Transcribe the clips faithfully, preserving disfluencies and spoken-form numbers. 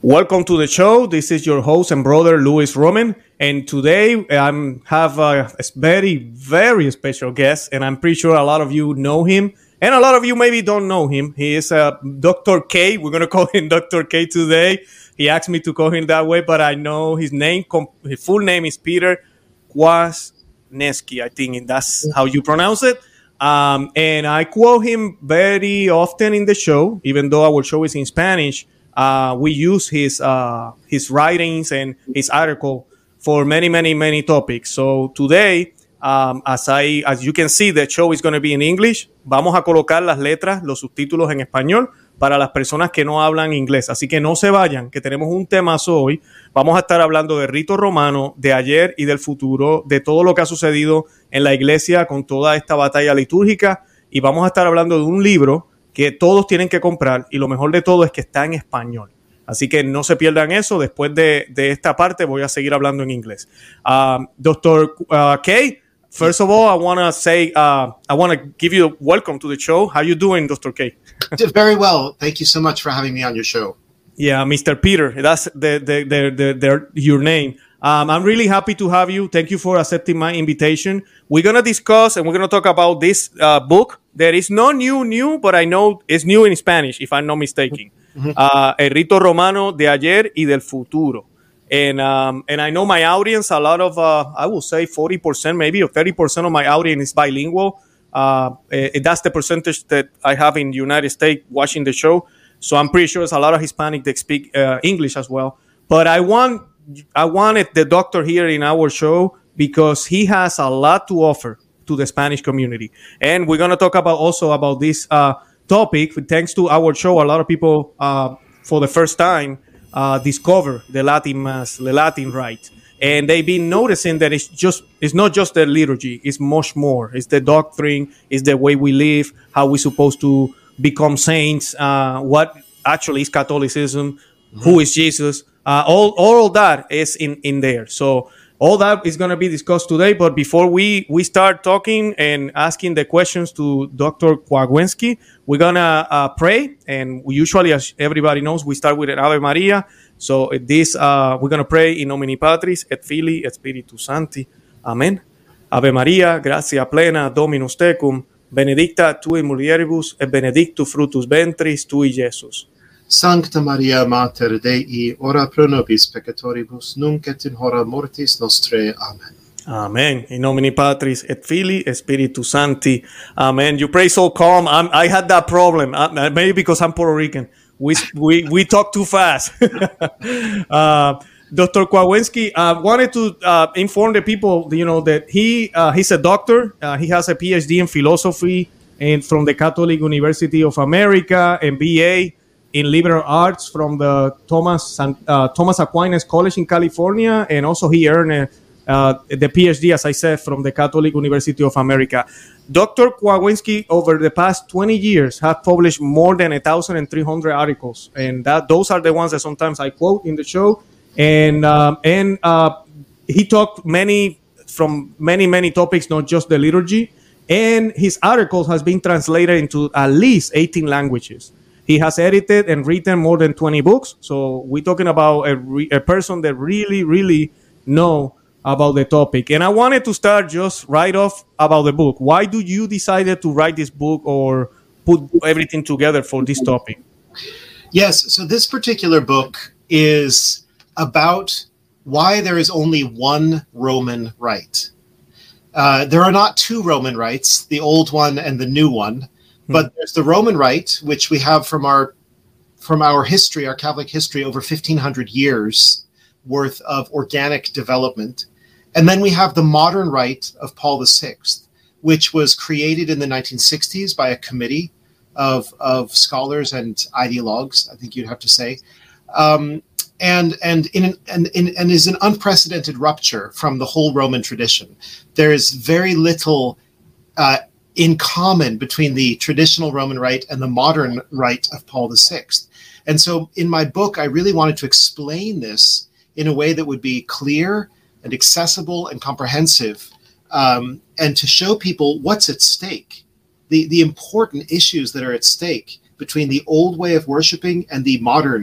Welcome to the show. This is your host and brother, Luis Roman. And today I um, have a, a very, very special guest. And I'm pretty sure a lot of you know him. And a lot of you maybe don't know him. He is uh, Doctor K. We're going to call him Doctor K today. He asked me to call him that way, but I know his name, his full name is Peter Kwasniewski. I think that's how you pronounce it. Um, and I quote him very often in the show, even though our show is in Spanish. Uh, we use his uh, his writings and his article for many, many, many topics. So today, um, as I as you can see, the show is going to be in English. Vamos a colocar las letras, los subtítulos en español para las personas que no hablan inglés. Así que no se vayan, que tenemos un temazo hoy. Vamos a estar hablando del rito romano, de ayer y del futuro, de todo lo que ha sucedido en la iglesia con toda esta batalla litúrgica. Y vamos a estar hablando de un libro que todos tienen que comprar, y lo mejor de todo es que está en español. Así que no se pierdan eso. Después de, de esta parte voy a seguir hablando en inglés. Um, Doctor Uh, K, first of all, I want to say, uh, I want to give you a welcome to the show. How you doing, Doctor K? Very well. Thank you so much for having me on your show. Yeah, Mister Peter, that's the, the, the, the, the, your name. Um, I'm really happy to have you. Thank you for accepting my invitation. We're going to discuss and we're going to talk about this uh, book that is not new, new, but I know it's new in Spanish, if I'm not mistaken. Mm-hmm. Uh, El Rito Romano de Ayer y del Futuro. And um, and I know my audience, a lot of, uh, I will say forty percent maybe, or thirty percent of my audience is bilingual. Uh, that's the percentage that I have in the United States watching the show. So I'm pretty sure there's a lot of Hispanic that speak uh, English as well. But I want I wanted the doctor here in our show because he has a lot to offer to the Spanish community. And we're going to talk about also about this uh, topic. Thanks to our show, a lot of people uh, for the first time uh, discover the Latin Mass, the Latin Rite. And they've been noticing that it's just it's not just the liturgy, it's much more. It's the doctrine, it's the way we live, how we're supposed to become saints, uh, what actually is Catholicism, mm-hmm. who is Jesus. Uh, all all of that is in, in there. So all that is going to be discussed today. But before we, we start talking and asking the questions to Doctor Kwasniewski, we're going to uh, pray. And we usually, as everybody knows, we start with an Ave Maria. So this uh, we're going to pray in nomine Patris et Filii et Spiritus Sancti. Amen. Ave Maria, gratia plena, Dominus tecum, benedicta tui mulieribus et benedictus fructus ventris tui, Iesus. Sancta Maria Mater Dei, ora pro nobis peccatoribus, nunc et in hora mortis nostrae. Amen. Amen. In nomine Patris et Filii et Spiritus Sancti. Amen. You pray so calm. I'm, I had that problem. Uh, maybe because I'm Puerto Rican. We we we talk too fast. uh, Doctor Kwasniewski, I uh, wanted to uh, inform the people, you know, that he uh, he's a doctor. Uh, he has a P H D in philosophy and from the Catholic University of America, and B A in liberal arts from the Thomas uh, Thomas Aquinas College in California, and also he earned uh, the P H D, as I said, from the Catholic University of America. Doctor Kwasniewski, over the past twenty years, have published more than one thousand three hundred articles, and that those are the ones that sometimes I quote in the show. And um, and uh, he talked many from many many topics, not just the liturgy. And his articles has been translated into at least eighteen languages. He has edited and written more than twenty books. So we're talking about a, re- a person that really, really know about the topic. And I wanted to start just right off about the book. Why do you decided to write this book or put everything together for this topic? Yes. So this particular book is about why there is only one Roman rite. Uh, there are not two Roman rites, the old one and the new one. But there's the Roman Rite, which we have from our from our history, our Catholic history, over fifteen hundred years worth of organic development. And then we have the modern Rite of Paul the Sixth, which was created in the nineteen sixties by a committee of, of scholars and ideologues, I think you'd have to say, um, and and in, an, and in and is an unprecedented rupture from the whole Roman tradition. There is very little uh, in common between the traditional Roman Rite and the modern Rite of Paul the Sixth. And so in my book, I really wanted to explain this in a way that would be clear and accessible and comprehensive, um, and to show people what's at stake, the, the important issues that are at stake between the old way of worshiping and the modern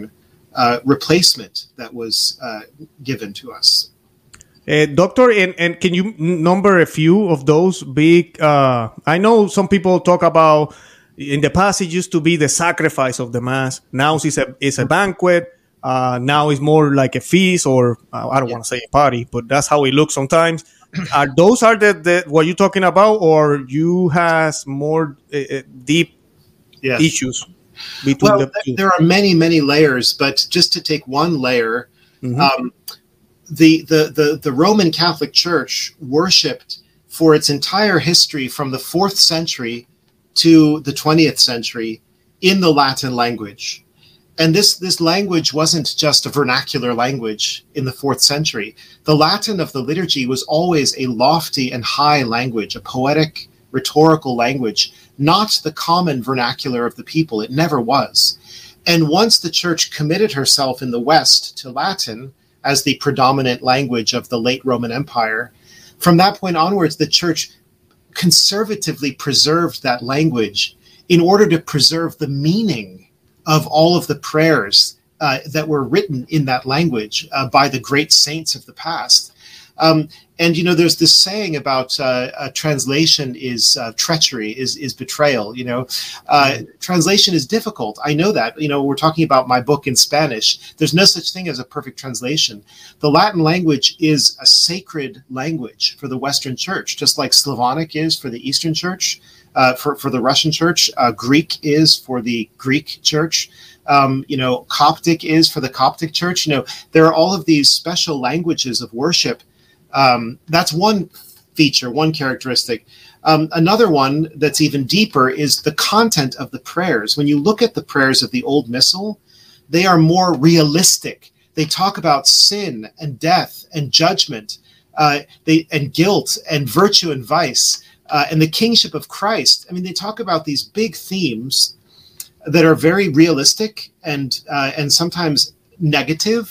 uh, replacement that was uh, given to us. Uh, doctor, and, and can you number a few of those big? Uh, I know some people talk about in the past it used to be the sacrifice of the mass. Now it's a it's a banquet. Uh, now it's more like a feast, or uh, I don't yeah. want to say a party, but that's how it looks sometimes. Are those are the, the what you're talking about, or you has more uh, deep yes. issues between well, the two? There are many many layers, but just to take one layer. Mm-hmm. Um, The, the, the, the Roman Catholic Church worshipped for its entire history from the fourth century to the twentieth century in the Latin language. And this, this language wasn't just a vernacular language in the fourth century. The Latin of the liturgy was always a lofty and high language, a poetic, rhetorical language, not the common vernacular of the people. It never was. And once the Church committed herself in the West to Latin as the predominant language of the late Roman Empire, from that point onwards, the Church conservatively preserved that language in order to preserve the meaning of all of the prayers uh, that were written in that language uh, by the great saints of the past. Um, and, you know, there's this saying about uh, a translation is uh, treachery, is is betrayal, you know. Uh, mm-hmm. Translation is difficult. I know that. You know, we're talking about my book in Spanish. There's no such thing as a perfect translation. The Latin language is a sacred language for the Western Church, just like Slavonic is for the Eastern Church, uh, for, for the Russian Church. Uh, Greek is for the Greek Church. Um, you know, Coptic is for the Coptic Church. You know, there are all of these special languages of worship. Um, that's one feature, one characteristic. Um, another one that's even deeper is the content of the prayers. When you look at the prayers of the Old Missal, they are more realistic. They talk about sin and death and judgment, uh, they and guilt and virtue and vice, uh, and the kingship of Christ. I mean, they talk about these big themes that are very realistic and uh, and sometimes negative.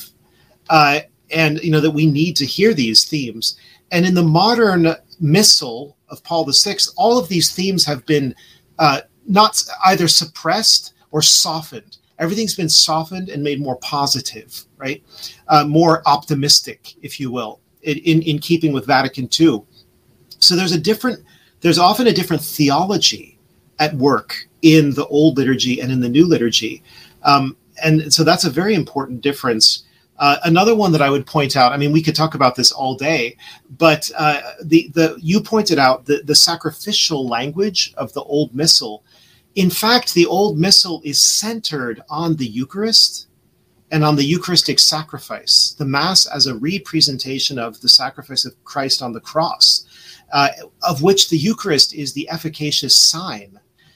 Uh, And, you know, that we need to hear these themes. And in the modern missal of Paul the Sixth, all of these themes have been uh, not either suppressed or softened. Everything's been softened and made more positive, right? Uh, more optimistic, if you will, in, in keeping with Vatican Two. So there's a different, there's often a different theology at work in the old liturgy and in the new liturgy. Um, and so that's a very important difference. Uh, another one that I would point out, I mean, we could talk about this all day, but uh, the the you pointed out the, the sacrificial language of the Old Missal. In fact, the Old Missal is centered on the Eucharist and on the Eucharistic sacrifice, the Mass as a representation of the sacrifice of Christ on the cross, uh, of which the Eucharist is the efficacious sign.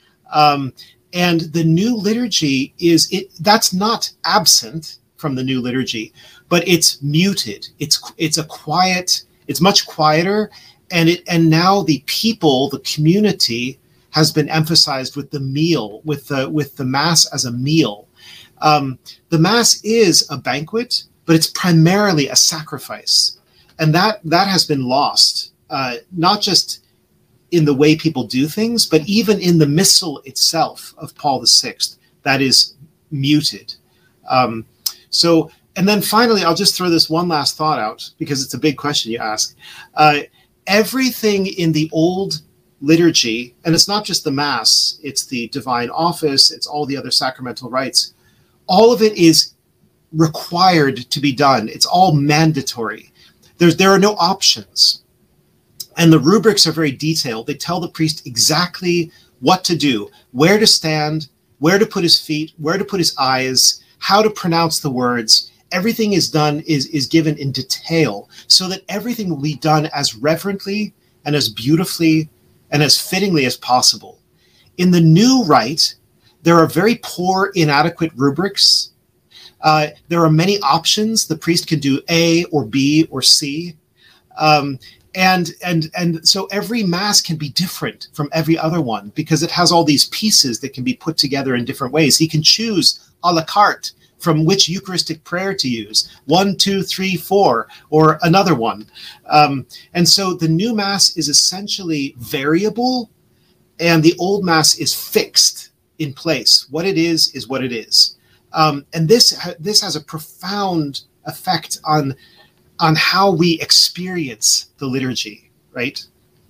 Um, and the new liturgy is, it that's not absent from the new liturgy, but it's muted. It's it's a quiet, it's much quieter, and it and now the people, the community, has been emphasized with the meal, with the with the Mass as a meal. Um, the Mass is a banquet, but it's primarily a sacrifice, and that that has been lost, uh, not just in the way people do things, but even in the Missal itself of Paul the Sixth, that is muted. Um, So, and then finally, I'll just throw this one last thought out because it's a big question you ask. Uh, everything in the old liturgy, and it's not just the Mass, it's the divine office, it's all the other sacramental rites, all of it is required to be done. It's all mandatory. There's, there are no options. And the rubrics are very detailed. They tell the priest exactly what to do, where to stand, where to put his feet, where to put his eyes, how to pronounce the words. Everything is done, is, is given in detail so that everything will be done as reverently and as beautifully and as fittingly as possible. In the new rite, there are very poor, inadequate rubrics. Uh, there are many options. The priest can do A or B or C. Um, and, and, and so every Mass can be different from every other one because it has all these pieces that can be put together in different ways. He can choose a la carte from which Eucharistic prayer to use, one, two, three, four, or another one. Um, and so the new Mass is essentially variable, and the old Mass is fixed in place. What it is, is what it is. Um, and this this has a profound effect on on how we experience the liturgy, right?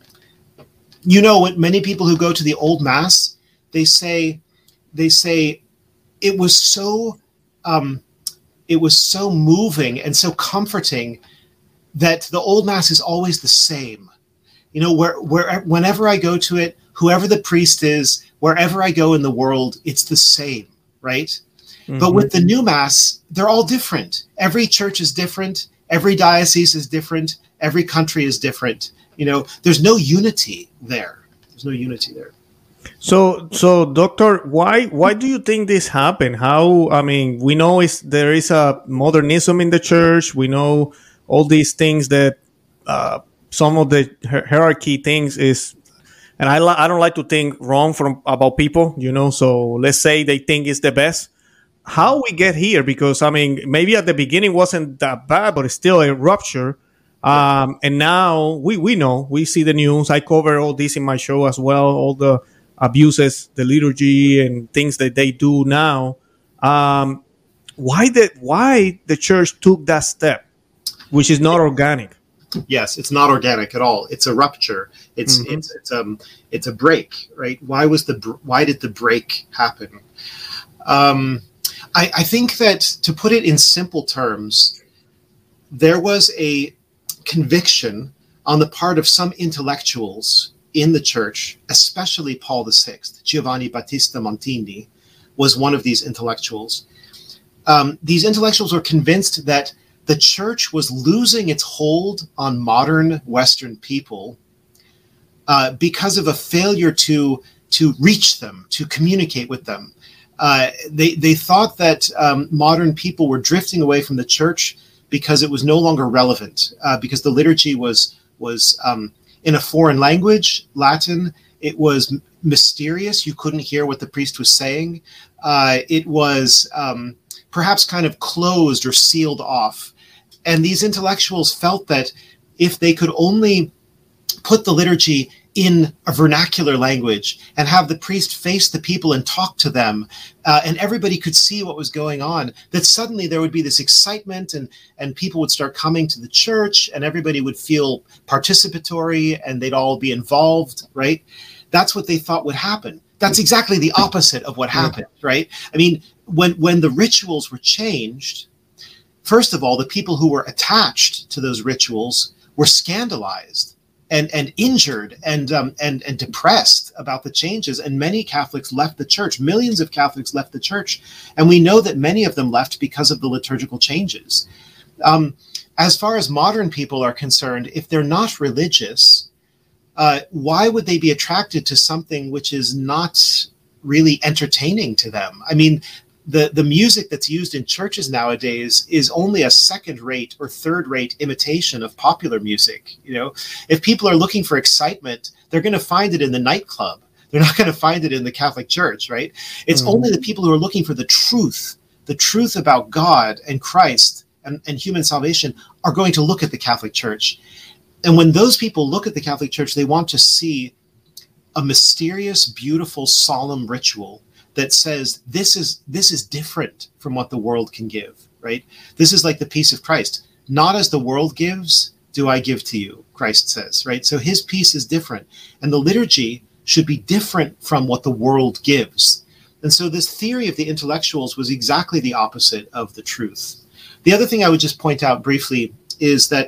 You know, what many people who go to the Old Mass, they say, they say, it was so, um, it was so moving and so comforting that the Old Mass is always the same. You know, where where whenever I go to it, whoever the priest is, wherever I go in the world, it's the same, right? Mm-hmm. But with the new Mass, they're all different. Every church is different. Every diocese is different. Every country is different. You know, there's no unity there. There's no unity there. So, so Doctor, why why do you think this happened? How, I mean, we know is there is a modernism in the church. We know all these things that uh, some of the hierarchy things is, and I li- I don't like to think wrong from about people, you know. So let's say they think it's the best. How we get here? Because I mean, maybe at the beginning wasn't that bad, but it's still a rupture. Um, and now we, we know, we see the news. I cover all this in my show as well, all the abuses, the liturgy and things that they do now. Um, why the, why the church took that step, which is not organic? Yes, it's not organic at all. It's a rupture. It's, mm-hmm. it's, it's, um, it's a break, right? Why was the, why did the break happen? Um, I, I think that, to put it in simple terms, there was a conviction on the part of some intellectuals in the church, especially Paul the Sixth. Giovanni Battista Montini was one of these intellectuals. Um, these intellectuals were convinced that the church was losing its hold on modern Western people uh, because of a failure to, to reach them, to communicate with them. Uh, they, they thought that um, modern people were drifting away from the church because it was no longer relevant, uh, because the liturgy was was um, in a foreign language, Latin. It was m- mysterious. You couldn't hear what the priest was saying. Uh, it was um, perhaps kind of closed or sealed off. And these intellectuals felt that if they could only put the liturgy in a vernacular language and have the priest face the people and talk to them, uh, and everybody could see what was going on, that suddenly there would be this excitement and, and people would start coming to the church and everybody would feel participatory and they'd all be involved, right? That's what they thought would happen. That's exactly the opposite of what happened, right? I mean, when, when the rituals were changed, first of all, the people who were attached to those rituals were scandalized and and injured and um, and and depressed about the changes, and many Catholics left the church. Millions of Catholics left the church, and we know that many of them left because of the liturgical changes. Um, as far as modern people are concerned, if they're not religious, uh, why would they be attracted to something which is not really entertaining to them? I mean, the the music that's used in churches nowadays is only a second-rate or third-rate imitation of popular music. You know, if people are looking for excitement, they're going to find it in the nightclub. They're not going to find it in the Catholic Church, right? It's mm-hmm. only the people who are looking for the truth, the truth about God and Christ and, and human salvation are going to look at the Catholic Church. And when those people look at the Catholic Church, they want to see a mysterious, beautiful, solemn ritual that says this is this is different from what the world can give, right? This is like the peace of Christ. Not as the world gives, do I give to you, Christ says, right? So his peace is different. And the liturgy should be different from what the world gives. And so this theory of the intellectuals was exactly the opposite of the truth. The other thing I would just point out briefly is that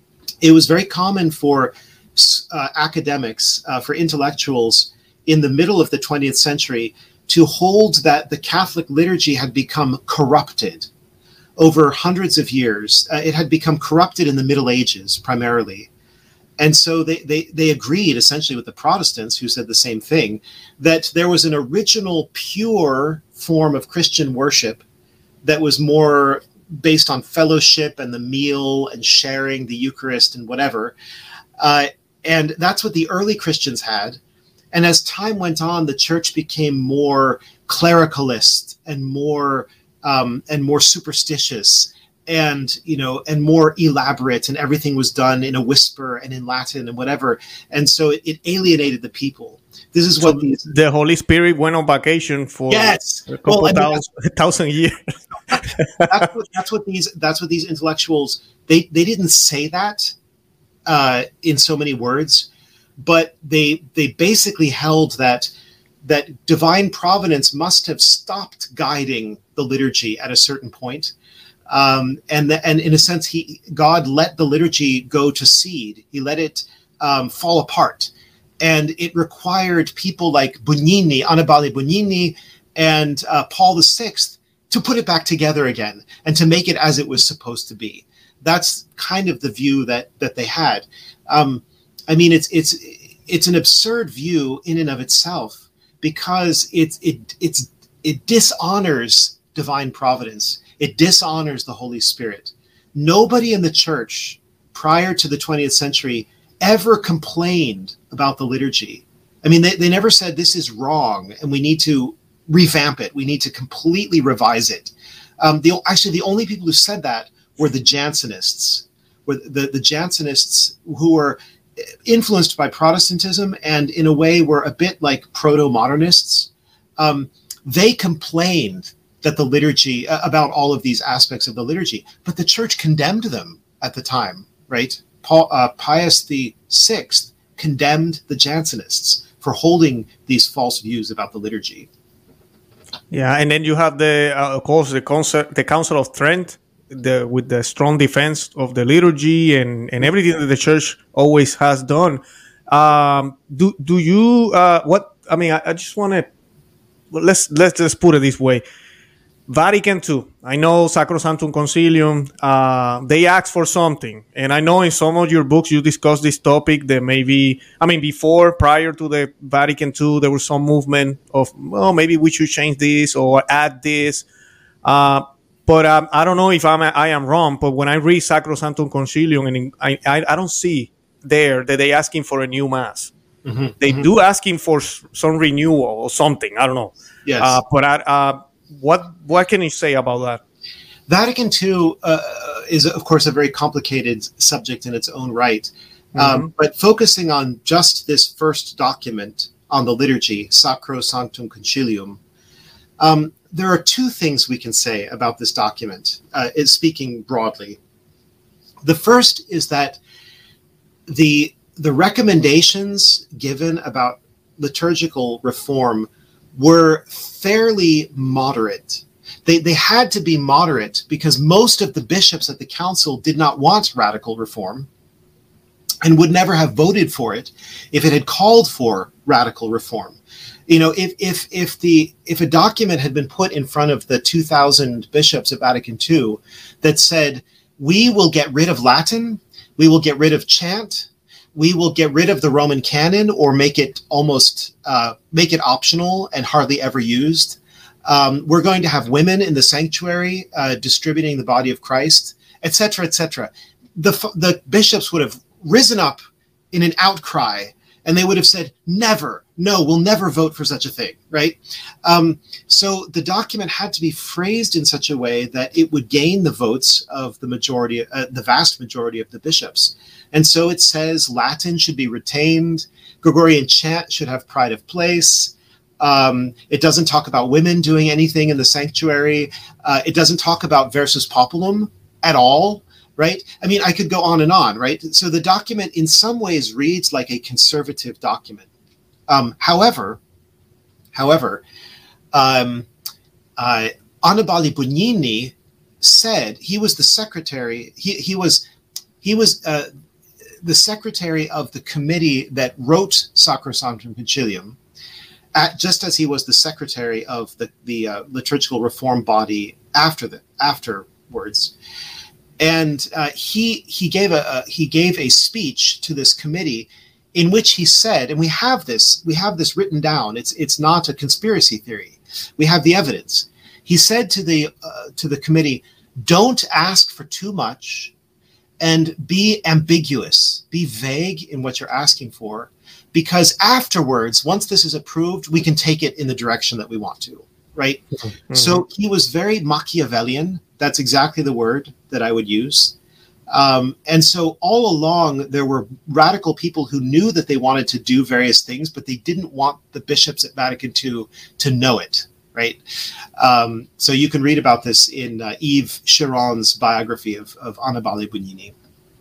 it was very common for uh, academics, uh, for intellectuals in the middle of the twentieth century to hold that the Catholic liturgy had become corrupted over hundreds of years. Uh, it had become corrupted in the Middle Ages primarily. And so they, they, they agreed essentially with the Protestants, who said the same thing, that there was an original pure form of Christian worship that was more based on fellowship and the meal and sharing the Eucharist and whatever. Uh, and that's what the early Christians had. And as time went on, the church became more clericalist and more um, and more superstitious. and, you know, and more elaborate, and everything was done in a whisper and in Latin and whatever. And so it, it alienated the people. This is so what these, the Holy Spirit went on vacation for yes, a couple well, I mean, thousand, thousand years. that's what that's what these that's what these intellectuals they they didn't say that uh, in so many words, but they they basically held that that divine providence must have stopped guiding the liturgy at a certain point, um, and the, and in a sense, he God let the liturgy go to seed. He let it um, fall apart, and it required people like Bugnini, Annibale Bugnini, and uh, Paul the Sixth to put it back together again and to make it as it was supposed to be. That's kind of the view that that they had. Um, I mean, it's it's it's an absurd view in and of itself, because it it it's it dishonors divine providence. It dishonors the Holy Spirit. Nobody in the church prior to the twentieth century ever complained about the liturgy. I mean, they, they never said this is wrong and we need to revamp it. We need to completely revise it. Um, the, actually, the only people who said that were the Jansenists, were the, the Jansenists who were influenced by Protestantism and in a way were a bit like proto-modernists. Um, they complained that the liturgy, uh, about all of these aspects of the liturgy, but the church condemned them at the time, right? Paul, uh, Pius the Sixth condemned the Jansenists for holding these false views about the liturgy. Yeah, and then you have the, uh, of course, the concept, the Council of Trent, the with the strong defense of the liturgy and, and everything that the church always has done. Um, do do you uh, what? I mean, I, I just want to let's let's just put it this way. Vatican Two. I know Sacrosanctum Concilium. Uh, they asked for something, and I know in some of your books you discuss this topic. That maybe, I mean, before, prior to the Vatican Two, there was some movement of, well, maybe we should change this or add this. Uh, but um, I don't know if I'm I am wrong. But when I read Sacrosanctum Concilium, and I, I I don't see there that they asking for a new mass. Mm-hmm, they mm-hmm. do asking for some renewal or something. I don't know. Yes. Uh, but I. Uh, What what can you say about that? Vatican Two uh, is, of course, a very complicated subject in its own right. Mm-hmm. Um, but focusing on just this first document on the liturgy, Sacrosanctum Concilium, um, there are two things we can say about this document, uh, is speaking broadly. The first is that the the recommendations given about liturgical reform were fairly moderate. They they had to be moderate because most of the bishops at the council did not want radical reform and would never have voted for it if it had called for radical reform. You know, if if if the if a document had been put in front of the two thousand bishops of Vatican Two that said, we will get rid of Latin, we will get rid of chant, we will get rid of the Roman canon or make it almost uh, make it optional and hardly ever used. Um, we're going to have women in the sanctuary uh, distributing the body of Christ, et cetera, et cetera. The, the bishops would have risen up in an outcry and they would have said, never, no, we'll never vote for such a thing, right? Um, so the document had to be phrased in such a way that it would gain the votes of the majority, uh, the vast majority of the bishops. And so it says Latin should be retained, Gregorian chant should have pride of place. Um, it doesn't talk about women doing anything in the sanctuary. Uh, it doesn't talk about versus populum at all, right? I mean, I could go on and on, right? So the document in some ways reads like a conservative document. Um, however, however, um, uh, Annibale Bugnini said, he was the secretary, he, he was, he was uh, the secretary of the committee that wrote Sacrosanctum Concilium, at, just as he was the secretary of the, the uh, liturgical reform body after the, afterwards. And uh, he he gave a, a he gave a speech to this committee in which he said, and we have this we have this written down. It's it's not a conspiracy theory. We have the evidence. He said to the uh, to the committee, "Don't ask for too much, and be ambiguous, be vague in what you're asking for, because afterwards, once this is approved, we can take it in the direction that we want to." Right. Mm-hmm. So he was very Machiavellian That's exactly the word that I would use. Um, and so all along, there were radical people who knew that they wanted to do various things, but they didn't want the bishops at Vatican two to know it, right? Um, so you can read about this in uh, Yves Chiron's biography of, of Annibale Bugnini.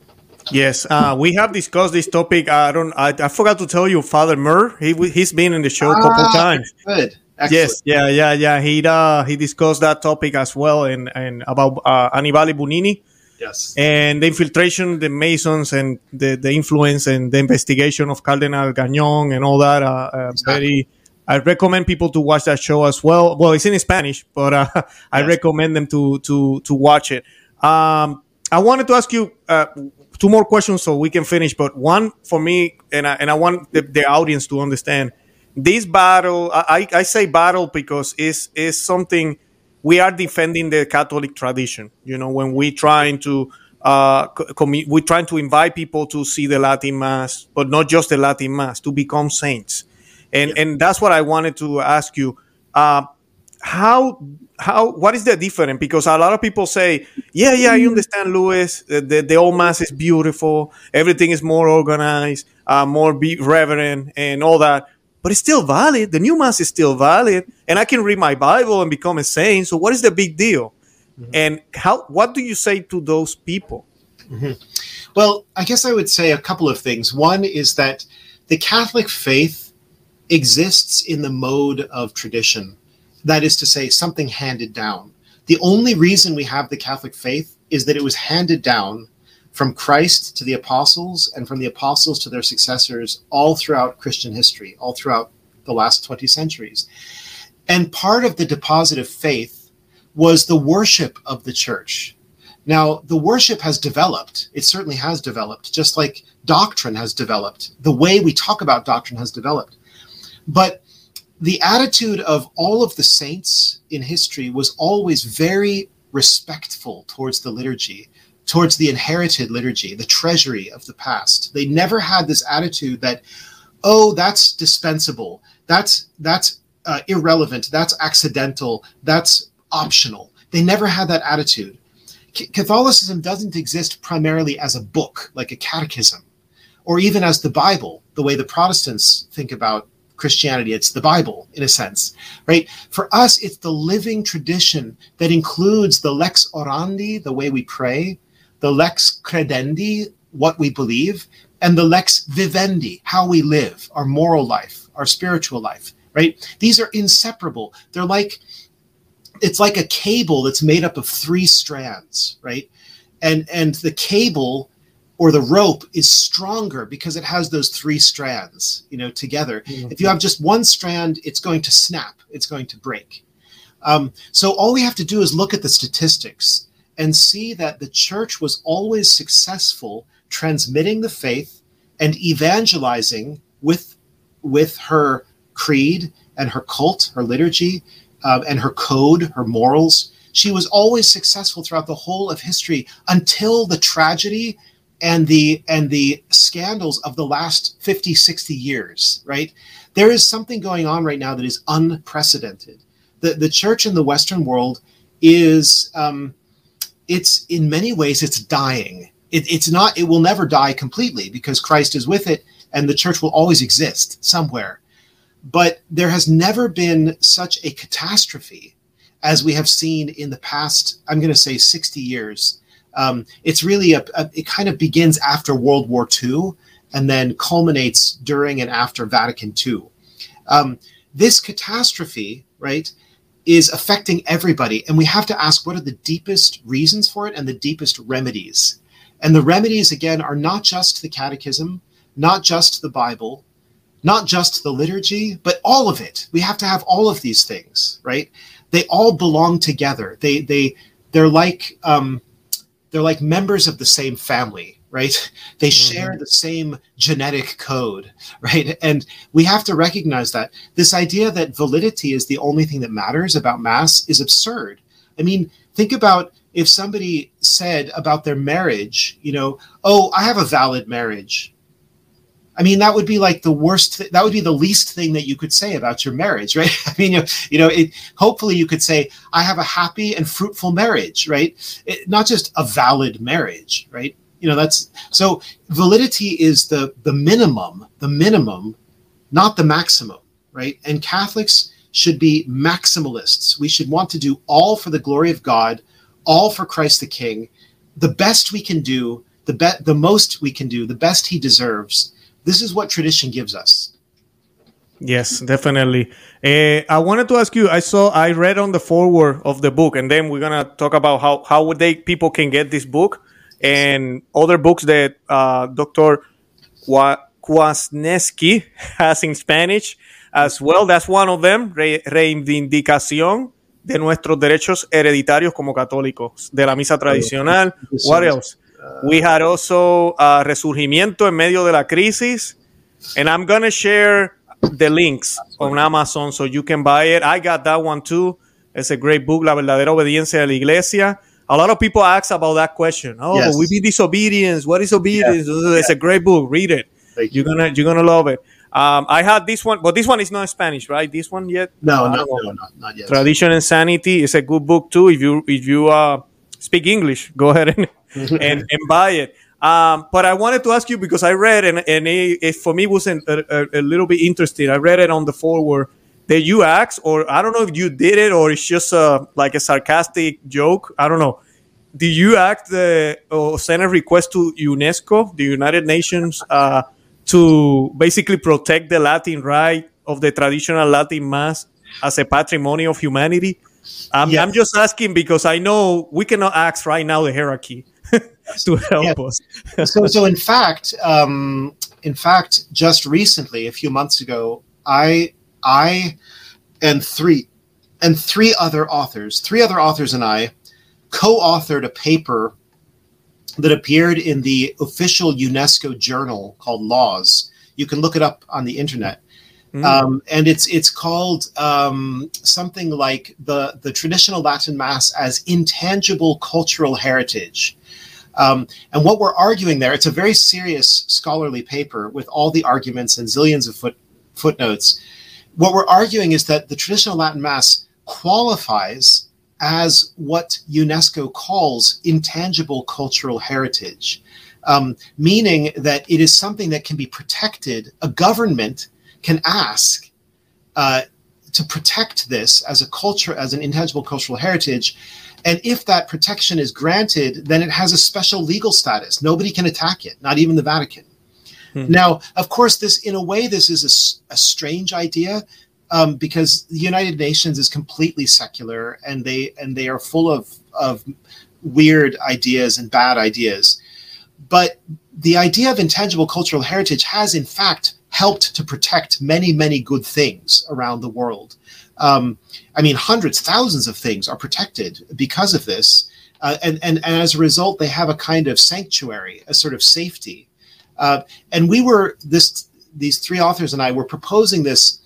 Yes, uh, we have discussed this topic. I don't. I, I forgot to tell you, Father Murr. He he's been in the show a couple ah, times. Good. Excellent. Yes, yeah, yeah, yeah. He uh, he discussed that topic as well, and and about uh, Annibale Bugnini. Yes. And the infiltration, the Masons, and the, the influence and the investigation of Cardinal Gagnon and all that. Uh, uh, exactly. Very. I recommend people to watch that show as well. Well, it's in Spanish, but uh, yes. I recommend them to to to watch it. Um, I wanted to ask you. Uh, Two more questions so we can finish, but one for me, and I, and I want the, the audience to understand this battle. I, I say battle because it's, it's something we are defending the Catholic tradition. You know, when we trying to uh, com- we're trying to invite people to see the Latin Mass, but not just the Latin Mass, to become saints, and yeah. and that's what I wanted to ask you. Uh, how how what is the difference? Because a lot of people say, yeah, yeah, I understand, Luis. The, the, the old Mass is beautiful. Everything is more organized, uh, more be reverent, and all that. But it's still valid. The new Mass is still valid, and I can read my Bible and become a saint. So what is the big deal? Mm-hmm. And how? What do you say to those people? Mm-hmm. Well, I guess I would say a couple of things. One is that the Catholic faith exists in the mode of tradition. That is to say, something handed down. The only reason we have the Catholic faith is that it was handed down from Christ to the apostles and from the apostles to their successors all throughout Christian history, all throughout the last twenty centuries. And part of the deposit of faith was the worship of the church. Now, the worship has developed. It certainly has developed, just like doctrine has developed. The way we talk about doctrine has developed. But the attitude of all of the saints in history was always very respectful towards the liturgy, towards the inherited liturgy, the treasury of the past. They never had this attitude that, oh, that's dispensable, that's that's uh, irrelevant, that's accidental, that's optional. They never had that attitude. C- Catholicism doesn't exist primarily as a book, like a catechism, or even as the Bible, the way the Protestants think about Christianity. It's the Bible, in a sense, right? For us, it's the living tradition that includes the lex orandi, the way we pray, the lex credendi, what we believe, and the lex vivendi, how we live, our moral life, our spiritual life, right? These are inseparable. They're like, it's like a cable that's made up of three strands, right? And, and the cable or the rope is stronger because it has those three strands, you know, together. Mm-hmm. If you have just one strand, it's going to snap, it's going to break. Um, so all we have to do is look at the statistics and see that the church was always successful transmitting the faith and evangelizing with, with her creed and her cult, her liturgy, uh, and her code, her morals. She was always successful throughout the whole of history until the tragedy and the and the scandals of the last fifty, sixty years, right? There is something going on right now that is unprecedented. The the church in the Western world is, um, it's in many ways, it's dying. It, it's not, it will never die completely because Christ is with it and the church will always exist somewhere. But there has never been such a catastrophe as we have seen in the past, I'm going to say sixty years. Um, it's really, a, a, it kind of begins after World War Two and then culminates during and after Vatican Two. Um, this catastrophe, right, is affecting everybody. And we have to ask, what are the deepest reasons for it and the deepest remedies? And the remedies, again, are not just the catechism, not just the Bible, not just the liturgy, but all of it. We have to have all of these things, right? They all belong together. They, they, they're like... Um, They're like members of the same family, right? They share mm-hmm. the same genetic code, right? And we have to recognize that this idea that validity is the only thing that matters about Mass is absurd. I mean, think about if somebody said about their marriage, you know, oh, I have a valid marriage. I mean, that would be like the worst. Th- that would be the least thing that you could say about your marriage, right? I mean, you know, you know it, hopefully you could say, I have a happy and fruitful marriage, right? It, not just a valid marriage, right? You know, that's so validity is the the minimum, the minimum, not the maximum, right? And Catholics should be maximalists. We should want to do all for the glory of God, all for Christ the King, the best we can do, the be- the most we can do, the best he deserves. This is what tradition gives us. Yes, definitely. Uh, I wanted to ask you, I saw, I read on the foreword of the book, and then we're going to talk about how, how would they, people can get this book and other books that uh, Doctor Kwasniewski has in Spanish as well. That's one of them, Re- Reivindicación de nuestros derechos hereditarios como católicos, de la misa tradicional. What else? We had also uh, Resurgimiento en medio de la crisis. And I'm going to share the links on Amazon so you can buy it. I got that one too. It's a great book, La verdadera obediencia de la iglesia. A lot of people ask about that question. Oh, yes. We be disobedience. What is obedience? Yeah. It's yeah. a great book. Read it. Thank you're gonna you're gonna love it. Um, I had this one, but this one is not Spanish, right? This one yet? No, uh, no, no, no, not yet. Tradition and Sanity is a good book too. If you if you uh, speak English, go ahead and and, and buy it. Um, but I wanted to ask you because I read and and it, it for me was an, a, a little bit interesting. I read it on the foreword that you asked, or I don't know if you did it or it's just a, like a sarcastic joke. I don't know. Did you ask the or send a request to UNESCO, the United Nations, uh, to basically protect the Latin rite of the traditional Latin Mass as a patrimony of humanity? I'm, yes. I'm just asking because I know we cannot ask right now the hierarchy to help yes. us. so, so in fact, um, in fact, just recently, a few months ago, I, I, and three, and three other authors, three other authors, and I co-authored a paper that appeared in the official UNESCO journal called Laws. You can look it up on the internet. Mm. Um, and it's it's called um, something like the, the traditional Latin Mass as intangible cultural heritage. Um, and what we're arguing there, it's a very serious scholarly paper with all the arguments and zillions of foot, footnotes. What we're arguing is that the traditional Latin Mass qualifies as what UNESCO calls intangible cultural heritage, um, meaning that it is something that can be protected. A government can ask uh, to protect this as a culture, as an intangible cultural heritage. And if that protection is granted, then it has a special legal status. Nobody can attack it, not even the Vatican. Hmm. Now, of course, this, in a way, this is a, a strange idea um, because the United Nations is completely secular and they and they are full of, of weird ideas and bad ideas. But the idea of intangible cultural heritage has, in fact, helped to protect many, many good things around the world. Um, I mean, hundreds, thousands of things are protected because of this. Uh, and, and, and as a result, they have a kind of sanctuary, a sort of safety. Uh, and we were, this, these three authors and I were proposing this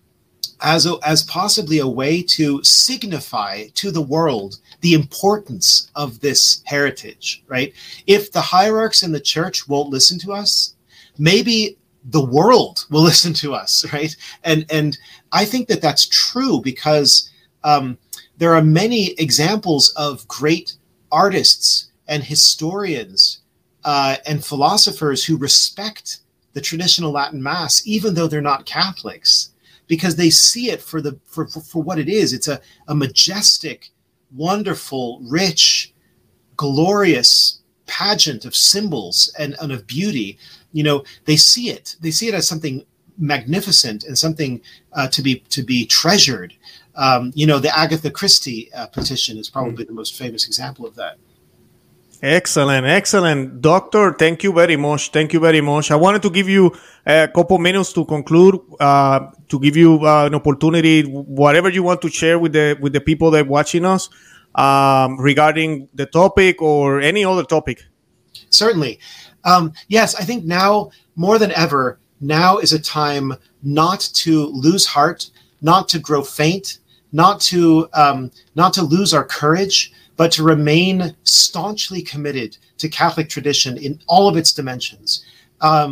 as, a, as possibly a way to signify to the world the importance of this heritage, right? If the hierarchs in the church won't listen to us, maybe the world will listen to us, right? And and I think that that's true because um, there are many examples of great artists and historians uh, and philosophers who respect the traditional Latin Mass, even though they're not Catholics, because they see it for the for, for, for what it is. It's a, a majestic, wonderful, rich, glorious pageant of symbols and, and of beauty. You know, they see it. They see it as something magnificent and something uh, to be to be treasured. Um, you know, the Agatha Christie uh, petition is probably mm. the most famous example of that. Excellent, excellent. Doctor, thank you very much. Thank you very much. I wanted to give you a couple minutes to conclude, uh, to give you uh, an opportunity, whatever you want to share with the with the people that are watching us um, regarding the topic or any other topic. Certainly. Um, yes, I think now more than ever, now is a time not to lose heart, not to grow faint, not to um, not to lose our courage, but to remain staunchly committed to Catholic tradition in all of its dimensions. Um,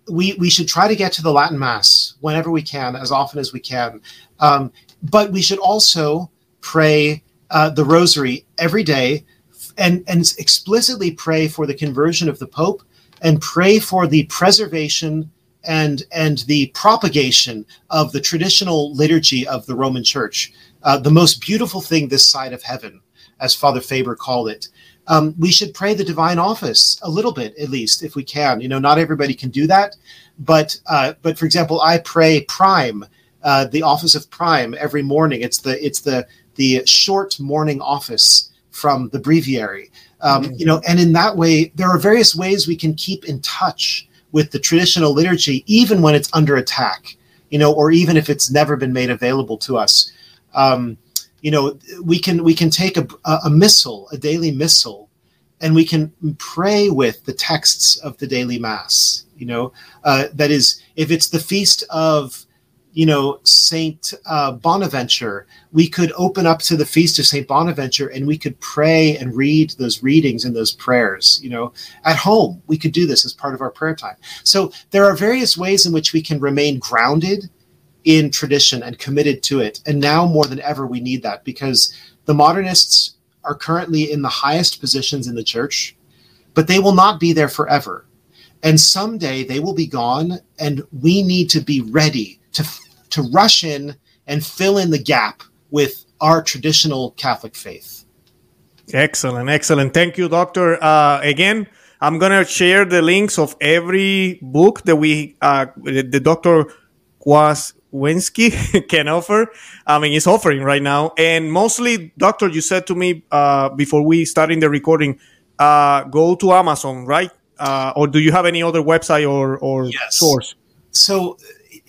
we we should try to get to the Latin Mass whenever we can, as often as we can. Um, but we should also pray uh, the Rosary every day, and and explicitly pray for the conversion of the Pope, and pray for the preservation and and the propagation of the traditional liturgy of the Roman Church, uh, the most beautiful thing this side of heaven, as Father Faber called it. Um, we should pray the divine office a little bit, at least, if we can. You know, not everybody can do that, but uh, but for example, I pray Prime, uh, the office of Prime, every morning. It's the it's the the short morning office from the breviary. Um, mm-hmm. You know, and in that way, there are various ways we can keep in touch with the traditional liturgy, even when it's under attack. You know, or even if it's never been made available to us. Um, You know, we can we can take a, a missal, a daily missal, and we can pray with the texts of the daily Mass. You know, uh, that is, if it's the feast of, you know, Saint uh, Bonaventure, we could open up to the feast of Saint Bonaventure, and we could pray and read those readings and those prayers. You know, at home, we could do this as part of our prayer time. So there are various ways in which we can remain grounded in tradition and committed to it. And now more than ever, we need that, because the modernists are currently in the highest positions in the church, but they will not be there forever. And someday they will be gone, and we need to be ready to, to rush in and fill in the gap with our traditional Catholic faith. Excellent, excellent. Thank you, Doctor. Uh, again, I'm going to share the links of every book that we, uh, the Doctor was Wensky can offer. I mean, he's offering right now. And mostly, Doctor, you said to me uh, before we started the recording, uh, go to Amazon, right? Uh, or do you have any other website or, or yes. source? So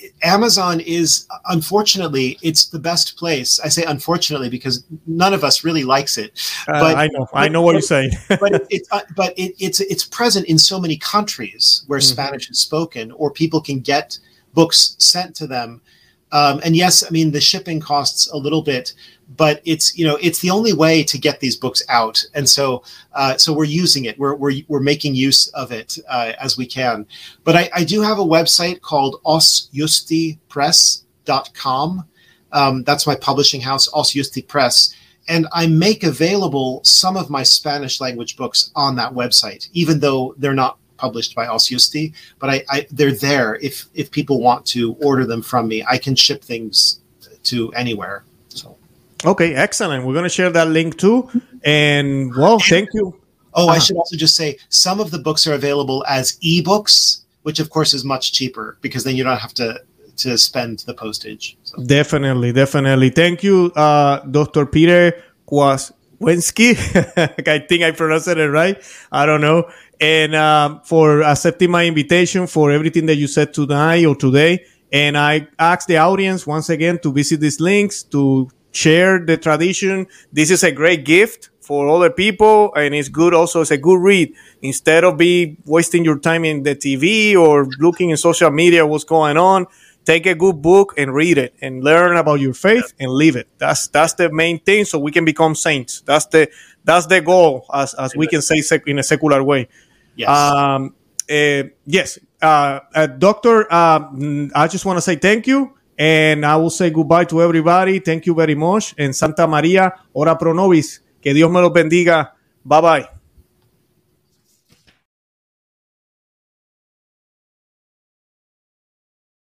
Amazon is, unfortunately, it's the best place. I say unfortunately because none of us really likes it. Uh, but, I know. but, I know what you're saying. but it, it, uh, but it, it's it's present in so many countries where mm-hmm. Spanish is spoken, or people can get books sent to them. Um, and yes, I mean, the shipping costs a little bit, but it's, you know, it's the only way to get these books out. And so, uh, so we're using it. We're, we're, we're making use of it uh, as we can. But I, I do have a website called os justi press dot com. Um, that's my publishing house, Os Justi Press. And I make available some of my Spanish language books on that website, even though they're not published by Os Justi, but I, I they're there if if people want to order them from me. I can ship things to anywhere. So okay, excellent. We're going to share that link too. And well, thank you. Oh, uh-huh. I should also just say some of the books are available as ebooks, which of course is much cheaper, because then you don't have to to spend the postage. So. Definitely, definitely. Thank you, uh, Doctor Peter Kwaswensky. I think I pronounced it right. I don't know. And um, for accepting my invitation, for everything that you said tonight or today. And I ask the audience once again to visit these links, to share the tradition. This is a great gift for other people, and it's good also. It's a good read. Instead of be wasting your time in the T V or looking in social media what's going on, take a good book and read it and learn about your faith and live it. That's that's the main thing, so we can become saints. That's the that's the goal, as as we can say sec- in a secular way. Yes. Um, uh, yes. Uh, uh, Doctor, uh, I just want to say thank you, and I will say goodbye to everybody. Thank you very much. And Santa María, ora pro nobis. Que Dios me los bendiga. Bye bye.